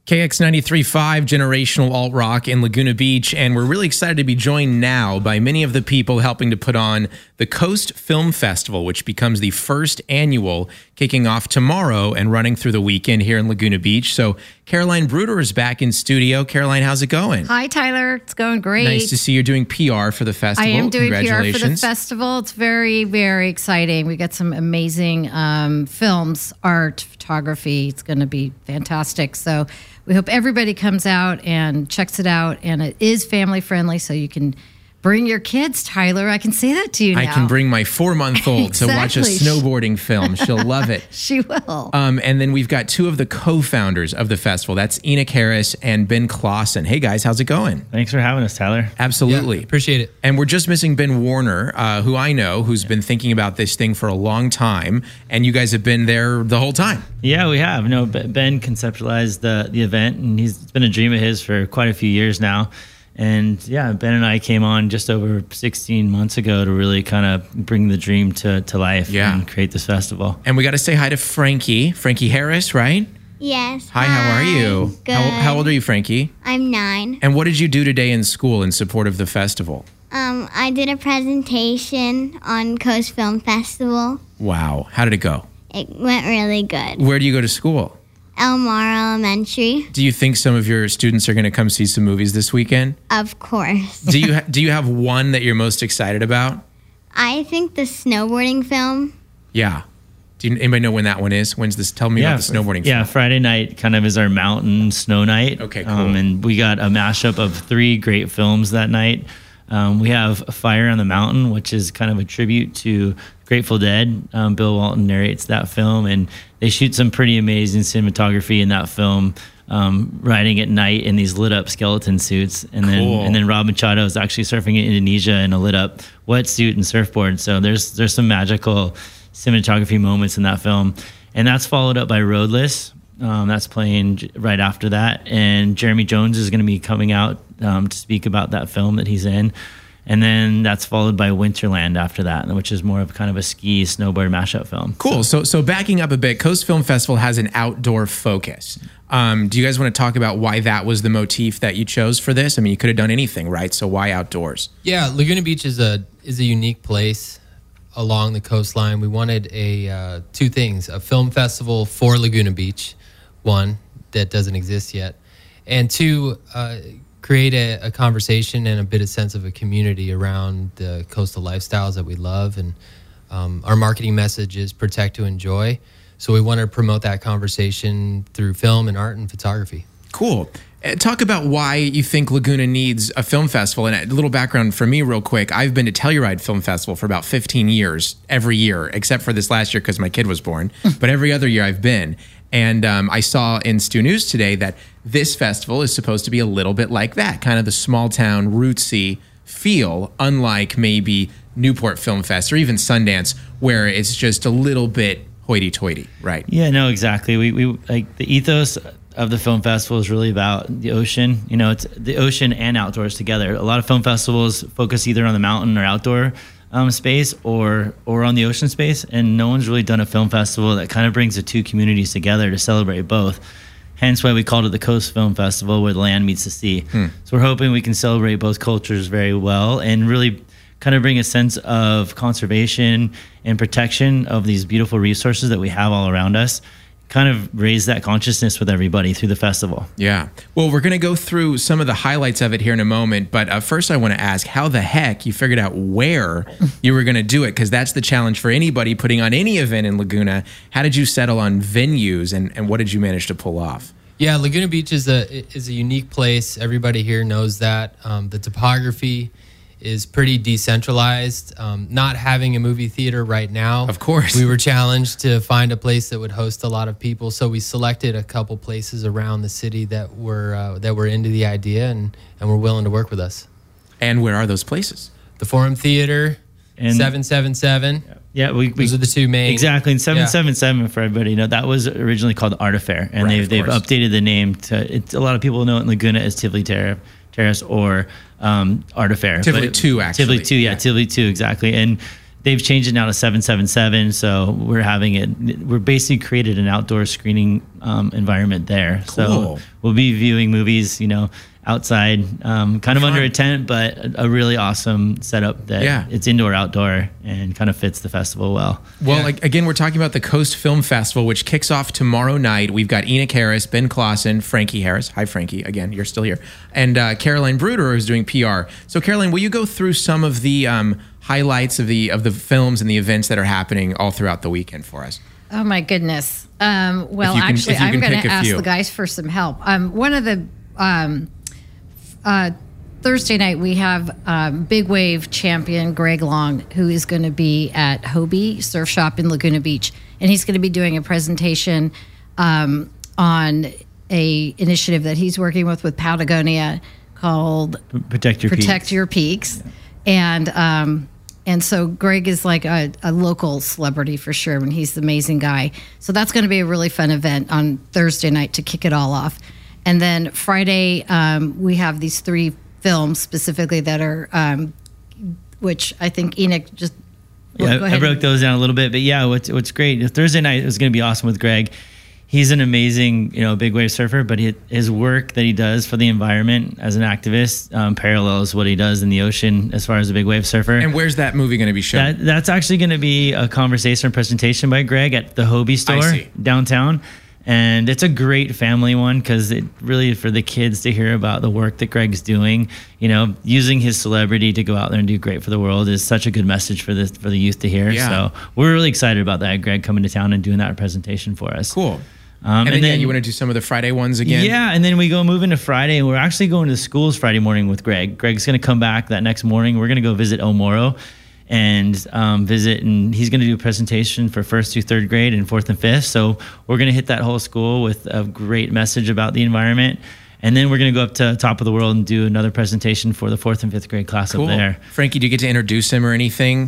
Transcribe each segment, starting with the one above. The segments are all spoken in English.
KX93.5 Generational Alt Rock in Laguna Beach, and we're really excited to be joined now by many of the people helping to put on the Coast Film Festival, which becomes the first annual, kicking off tomorrow and running through the weekend here in Laguna Beach. So Caroline Bruder is back in studio. Caroline, how's it going? Hi, Tyler. It's going great. Nice to see you're doing PR for the festival. I am doing PR for the Congratulations. festival. It's very, very exciting. We got some amazing films, art, photography. It's going to be fantastic. So we hope everybody comes out and checks it out. And it is family friendly, so you can bring your kids, Tyler. I can say that to you now. I can bring my 4-month-old to watch a Exactly. snowboarding film. She'll love it. She will. And then we've got two of the co-founders of the festival. That's Enoch Harris and Ben Clausen. Hey, guys, how's it going? Thanks for having us, Tyler. Absolutely. Yeah, appreciate it. And we're just missing Ben Warner, who I know, who's been thinking about this thing for a long time. And you guys have been there the whole time. Yeah, we have. No, Ben conceptualized the event, and it's been a dream of his for quite a few years now. And yeah, Ben and I came on just over 16 months ago to really kind of bring the dream to life and create this festival. And we got to say hi to Frankie Harris, right? Yes. Hi, how are you? Good. How old are you, Frankie? I'm 9. And what did you do today in school in support of the festival? I did a presentation on Coast Film Festival. Wow. How did it go? It went really good. Where do you go to school? Elmar Elementary. Do you think some of your students are going to come see some movies this weekend? Of course. Do you have one that you're most excited about? I think the snowboarding film. Yeah. Anybody know when that one is? When's this? Tell me about the snowboarding film. Yeah, Friday night kind of is our mountain snow night. Okay, cool. And we got a mashup of 3 great films that night. We have Fire on the Mountain, which is kind of a tribute to Grateful Dead. Bill Walton narrates that film, and they shoot some pretty amazing cinematography in that film, riding at night in these lit up skeleton suits. And then Rob Machado is actually surfing in Indonesia in a lit up wetsuit and surfboard. So there's some magical cinematography moments in that film. And that's followed up by Roadless. That's playing right after that. And Jeremy Jones is going to be coming out to speak about that film that he's in. And then that's followed by Winterland after that, which is more of kind of a ski snowboard mashup film. Cool. So backing up a bit, Coast Film Festival has an outdoor focus. Do you guys want to talk about why that was the motif that you chose for this? I mean, you could have done anything, right? So why outdoors? Yeah, Laguna Beach is a unique place along the coastline. We wanted two things: a film festival for Laguna Beach, one that doesn't exist yet, and two, create a conversation and a bit of sense of a community around the coastal lifestyles that we love. And our marketing message is protect to enjoy. So we want to promote that conversation through film and art and photography. Cool. Talk about why you think Laguna needs a film festival. And a little background for me real quick. I've been to Telluride Film Festival for about 15 years, every year, except for this last year because my kid was born. But every other year I've been. And I saw in Stu News today that this festival is supposed to be a little bit like that, kind of the small town, rootsy feel, unlike maybe Newport Film Fest or even Sundance, where it's just a little bit hoity-toity, right? Yeah, no, exactly. We like the ethos of the film festival is really about the ocean. You know, it's the ocean and outdoors together. A lot of film festivals focus either on the mountain or outdoor space or on the ocean space, and no one's really done a film festival that kind of brings the two communities together to celebrate both. Hence why we called it the Coast Film Festival, where the land meets the sea. So we're hoping we can celebrate both cultures very well and really kind of bring a sense of conservation and protection of these beautiful resources that we have all around us, kind of raise that consciousness with everybody through the festival. Yeah. Well, we're going to go through some of the highlights of it here in a moment. But first, I want to ask how the heck you figured out where you were going to do it, because that's the challenge for anybody putting on any event in Laguna. How did you settle on venues, and what did you manage to pull off? Yeah, Laguna Beach is a unique place. Everybody here knows that. The topography is pretty decentralized. Not having a movie theater right now. Of course. We were challenged to find a place that would host a lot of people, so we selected a couple places around the city that were into the idea and were willing to work with us. And where are those places? The Forum Theater, And 777. Yeah, those are the two main. Exactly. And 777 for everybody, that was originally called the Art Affair, and Right, they've updated the name to. A lot of people know it in Laguna as Tivoli Terrace or Art Affair. Tivoli 2, actually. Tivoli 2, yeah, Tivoli 2, exactly. And they've changed it now to 777. So we're basically created an outdoor screening environment there. Cool. So we'll be viewing movies, outside, kind of under a tent, but a really awesome setup that it's indoor, outdoor, and kind of fits the festival well. Well, again, we're talking about the Coast Film Festival, which kicks off tomorrow night. We've got Enoch Harris, Ben Clausen, Frankie Harris. Hi, Frankie. Again, you're still here. And Caroline Bruder is doing PR. So, Caroline, will you go through some of the highlights of the films and the events that are happening all throughout the weekend for us? Oh, my goodness. Well, actually, I'm going to ask the guys for some help. One of the... Thursday night, we have big wave champion Greg Long, who is going to be at Hobie Surf Shop in Laguna Beach. And he's going to be doing a presentation on a initiative that he's working with Patagonia called Protect Your Peaks. Yeah. And so Greg is like a local celebrity for sure, and he's an amazing guy. So that's going to be a really fun event on Thursday night to kick it all off. And then Friday, we have these 3 films specifically that are, which I think Enoch just... Yeah, I broke those down a little bit. But yeah, what's great, Thursday night is going to be awesome with Greg. He's an amazing, big wave surfer, but his work that he does for the environment as an activist parallels what he does in the ocean as far as a big wave surfer. And where's that movie going to be shown? That's actually going to be a conversation or presentation by Greg at the Hobie store downtown. And it's a great family one because it really for the kids to hear about the work that Greg's doing, using his celebrity to go out there and do great for the world is such a good message for the youth to hear. Yeah. So we're really excited about that, Greg coming to town and doing that presentation for us. Cool. And then you want to do some of the Friday ones again? Yeah, and then we move into Friday, and we're actually going to the schools Friday morning with Greg. Greg's going to come back that next morning. We're going to go visit Omoro and visit, and he's going to do a presentation for 1st through 3rd grade and 4th and 5th. So we're going to hit that whole school with a great message about the environment. And then we're going to go up to Top of the World and do another presentation for the 4th and 5th grade class up there. Frankie, do you get to introduce him or anything?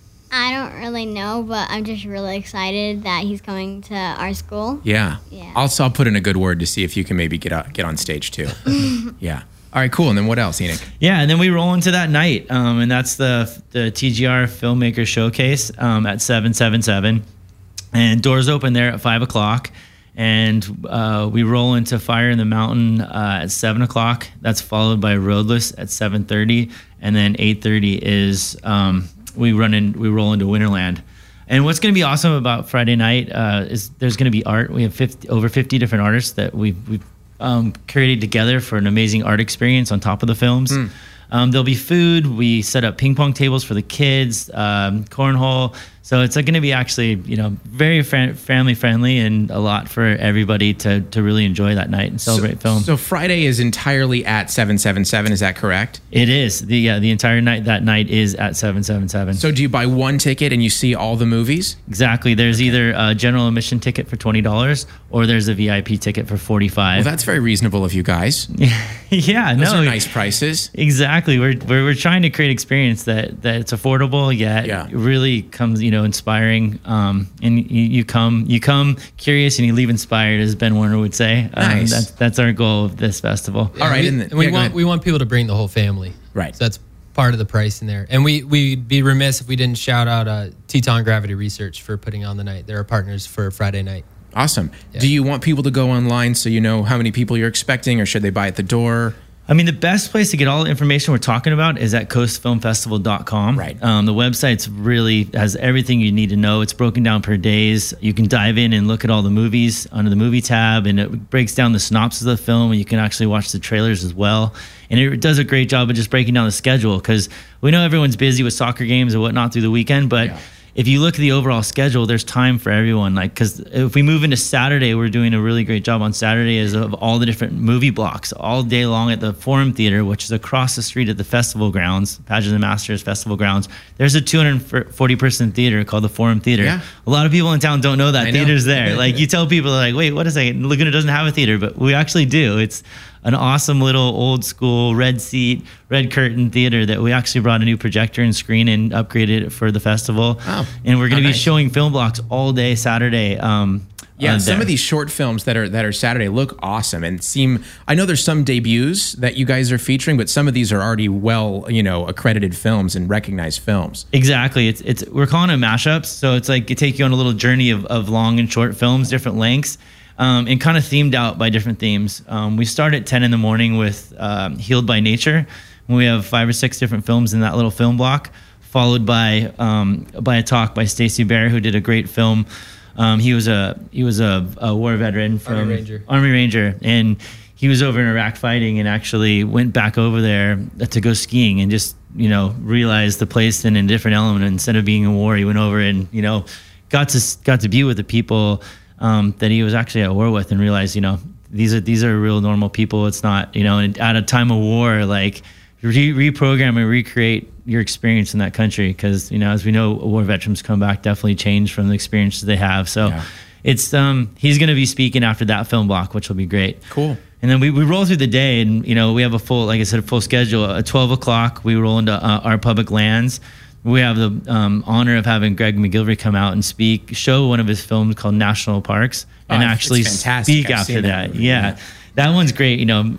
I don't really know, but I'm just really excited that he's coming to our school. Yeah. I'll put in a good word to see if you can maybe get on stage too. Yeah. All right, cool. And then what else, Enoch? Yeah, and then we roll into that night, and that's the TGR Filmmaker Showcase at 777. And doors open there at 5 o'clock. And we roll into Fire in the Mountain at 7 o'clock. That's followed by Roadless at 7:30. And then 8:30 is we roll into Winterland. And what's going to be awesome about Friday night is there's going to be art. We have over 50 different artists that we've curated together for an amazing art experience on top of the films. There'll be food. We set up ping pong tables for the kids, cornhole. So it's going to be actually, very family friendly and a lot for everybody to really enjoy that night and celebrate film. So Friday is entirely at 777. Is that correct? It is. The entire night that night is at 777. So do you buy one ticket and you see all the movies? Exactly. There's either a general admission ticket for $20 or there's a VIP ticket for $45. Well, that's very reasonable of you guys. Yeah, those are nice prices. Exactly. We're trying to create experience that it's affordable yet really comes inspiring. And you come curious and you leave inspired, as Ben Warner would say. Nice. That's our goal of this festival. Yeah, all right. We want people to bring the whole family. Right. So that's part of the price in there. And we'd be remiss if we didn't shout out Teton Gravity Research for putting on the night. They're our partners for Friday night. Awesome. Yeah. Do you want people to go online so you know how many people you're expecting, or should they buy at the door? I mean, the best place to get all the information we're talking about is at coastfilmfestival.com. Right. The website's really has everything you need to know. It's broken down per days. You can dive in and look at all the movies under the movie tab, and it breaks down the synopsis of the film, and you can actually watch the trailers as well. And it does a great job of just breaking down the schedule, because we know everyone's busy with soccer games and whatnot through the weekend, but if you look at the overall schedule, there's time for everyone. Like, because if we move into Saturday, we're doing a really great job on Saturday of all the different movie blocks all day long at the Forum Theater, which is across the street at the festival grounds, Pageant of the Masters Festival grounds. There's a 240-person theater called the Forum Theater. Yeah. A lot of people in town don't know that theater's there. Like, you tell people, like, wait, what is that? Laguna doesn't have a theater, but we actually do. It's an awesome little old school red seat, red curtain theater that we actually brought a new projector and screen and upgraded it for the festival. Wow. And we're going to be showing film blocks all day Saturday. Yeah, some there. of these short films that are Saturday look awesome and seem. I know there's some debuts that you guys are featuring, but some of these are already accredited films and recognized films. Exactly. It's we're calling it mashups, so it's like it take you on a little journey of long and short films, different lengths, and kind of themed out by different themes. We start at 10 in the morning with Healed by Nature. We have 5 or 6 different films in that little film block, followed by a talk by Stacey Bear, who did a great film. He was a war veteran from Army Ranger, and he was over in Iraq fighting, and actually went back over there to go skiing, and just realized the place in a different element. Instead of being in war, he went over and got to be with the people that he was actually at war with, and realized these are real normal people. It's not and at a time of war, like reprogram and recreate your experience in that country, because as we know, war veterans come back definitely changed from the experiences they have. So it's he's going to be speaking after that film block, which will be great. Cool. And then we roll through the day, and we have a full, like I said, a full schedule. At 12 o'clock, we roll into our public lands. We have the honor of having Greg McGillivray come out and show one of his films called National Parks, and actually speak after that. Yeah, that one's great.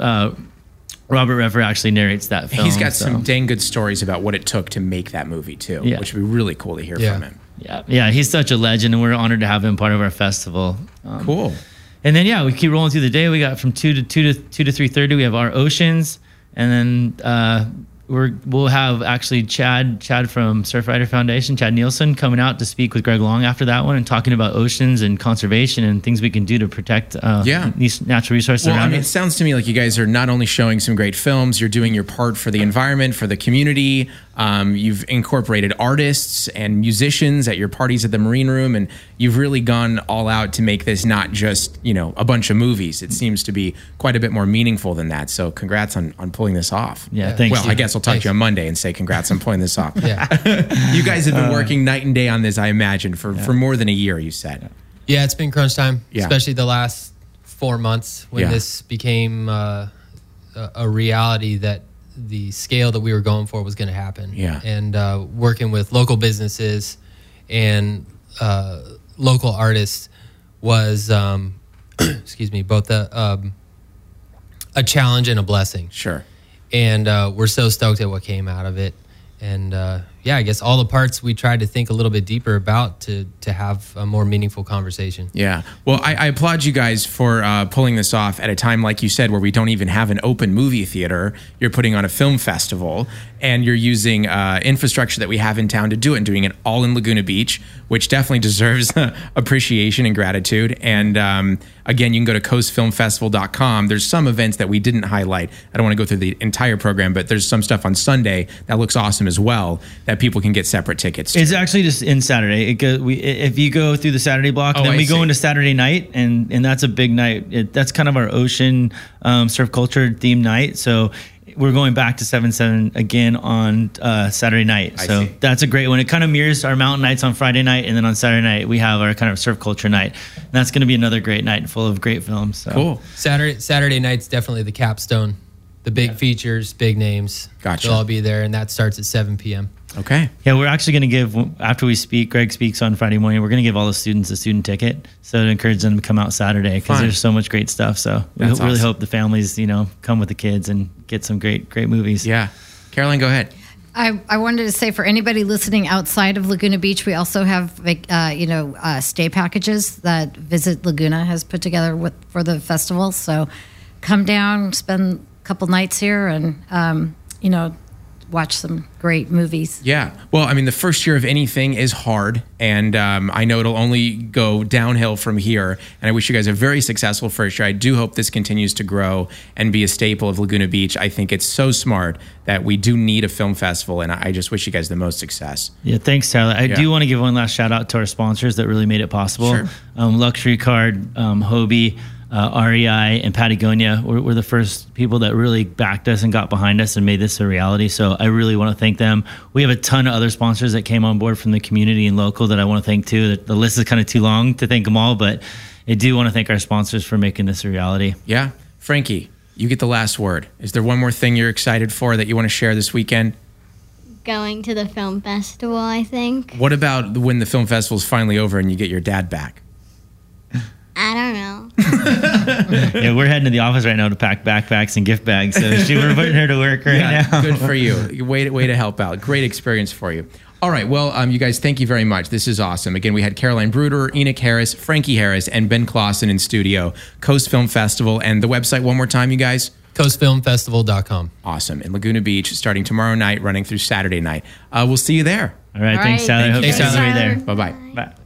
Robert Redford actually narrates that film. He's got some dang good stories about what it took to make that movie too, which would be really cool to hear from him. Yeah, he's such a legend, and we're honored to have him part of our festival. Cool. And then we keep rolling through the day. We got from 2 to 3:30. We have our oceans, and then we'll have actually Chad from Surfrider Foundation, Chad Nielsen, coming out to speak with Greg Long after that one, and talking about oceans and conservation and things we can do to protect these natural resources around us. It sounds to me like you guys are not only showing some great films, you're doing your part for the environment, for the community. You've incorporated artists and musicians at your parties at the Marine Room, and you've really gone all out to make this not just a bunch of movies. It seems to be quite a bit more meaningful than that. So congrats on pulling this off. Thanks. Well, I guess I'll talk to you on Monday and say congrats on pulling this off. Yeah. You guys have been working night and day on this, I imagine, for more than a year, you said. Yeah, it's been crunch time, especially the last 4 months when this became a reality that the scale that we were going for was going to happen. Yeah. And working with local businesses and local artists was, both a challenge and a blessing. Sure. And we're so stoked at what came out of it. And I guess all the parts we tried to think a little bit deeper about to have a more meaningful conversation. Yeah. Well, I applaud you guys for pulling this off at a time, like you said, where we don't even have an open movie theater. You're putting on a film festival, and you're using infrastructure that we have in town to do it, and doing it all in Laguna Beach, which definitely deserves appreciation and gratitude. And again, you can go to coastfilmfestival.com. There's some events that we didn't highlight. I don't want to go through the entire program, but there's some stuff on Sunday that looks awesome as well that people can get separate tickets to. It's actually just in Saturday. If you go through the Saturday block, then we go into Saturday night, and that's a big night. That's kind of our ocean surf culture themed night. So we're going back to 7/7 again on Saturday night. So that's a great one. It kind of mirrors our mountain nights on Friday night, and then on Saturday night we have our kind of surf culture night. And that's going to be another great night full of great films. So. Cool. Saturday night's definitely the capstone. The big features, big names. Gotcha. They'll all be there, and that starts at 7 p.m. Okay. Yeah, we're actually going to give, after we speak, Greg speaks on Friday morning, we're going to give all the students a student ticket. So to encourage them to come out Saturday, because there's so much great stuff. So we really hope the families, come with the kids and get some great movies. Yeah. Caroline, go ahead. I wanted to say, for anybody listening outside of Laguna Beach, we also have stay packages that Visit Laguna has put together for the festival. So come down, spend a couple nights here, and watch some great movies. Yeah. Well, I mean, the first year of anything is hard, and I know it'll only go downhill from here. And I wish you guys a very successful first year. I do hope this continues to grow and be a staple of Laguna Beach. I think it's so smart that we do need a film festival, and I just wish you guys the most success. Yeah, thanks, Tyler. I do want to give one last shout out to our sponsors that really made it possible. Sure. Luxury Card, Hobie, REI, and Patagonia were the first people that really backed us and got behind us and made this a reality. So I really want to thank them. We have a ton of other sponsors that came on board from the community and local that I want to thank too. The list is kind of too long to thank them all, but I do want to thank our sponsors for making this a reality. Yeah. Frankie, you get the last word. Is there one more thing you're excited for that you want to share this weekend? Going to the film festival, I think. What about when the film festival is finally over and you get your dad back? I don't know. Yeah, we're heading to the office right now to pack backpacks and gift bags. So we're putting her to work right now. Good for you. Way to help out. Great experience for you. All right. Well, you guys, thank you very much. This is awesome. Again, we had Caroline Bruder, Enoch Harris, Frankie Harris, and Ben Clausen in studio. Coast Film Festival. And the website one more time, you guys? coastfilmfestival.com. Awesome. In Laguna Beach, starting tomorrow night, running through Saturday night. We'll see you there. All right. All Thanks, right. Tyler. Thank Hope you, to see guys. you there. Bye-bye. Bye.